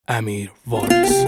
امیر وارث.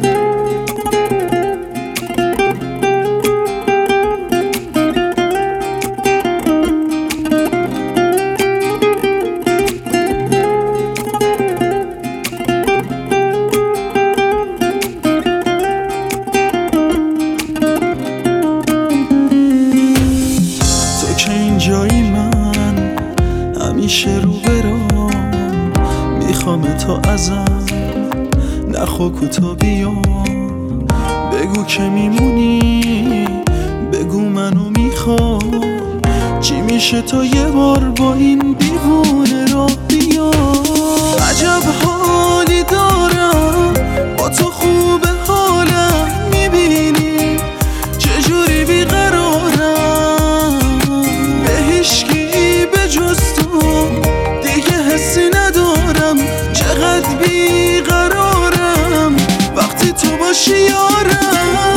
تو که اینجایی من همیشه رو برام میخوام تو ازم نخوا کوتا بیا بگو که میمونی بگو منو میخوام چی میشه تا یه بار با این دیوونه راه بیا عجب حالی دارم با تو خوبه حالم میبینی چجوری بیقرارم به هیچکی به جز تو دیگه حسی ندارم چقدر بیقرارم وقتی تو باشی یارم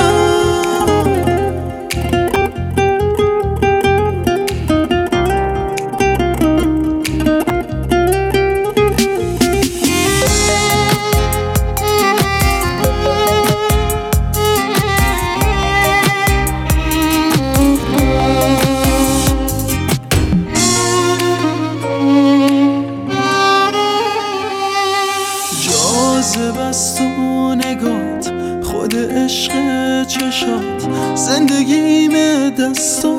جاذبه است و نگات خود عشق چشات زندگیم دستات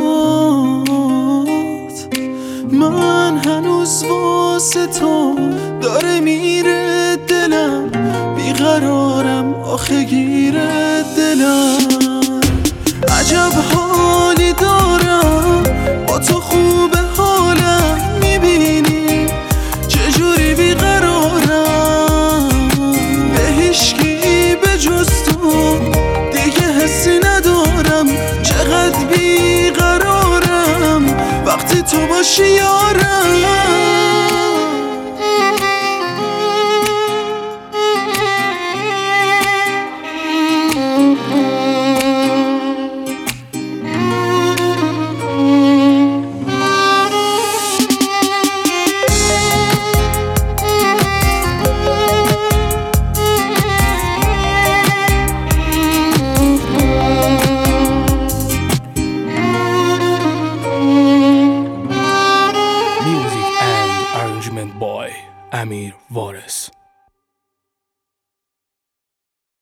من هنوز واسه تو داره میره دلم بیقرارم آخه گیره دلم عجب حالی دارم با تو خوبه حالم میبینی چجوری بیقرارم به هیچکی به جز تو دیگه حسی ندارم چقدر بیقرارم وقتی تو باشی یارم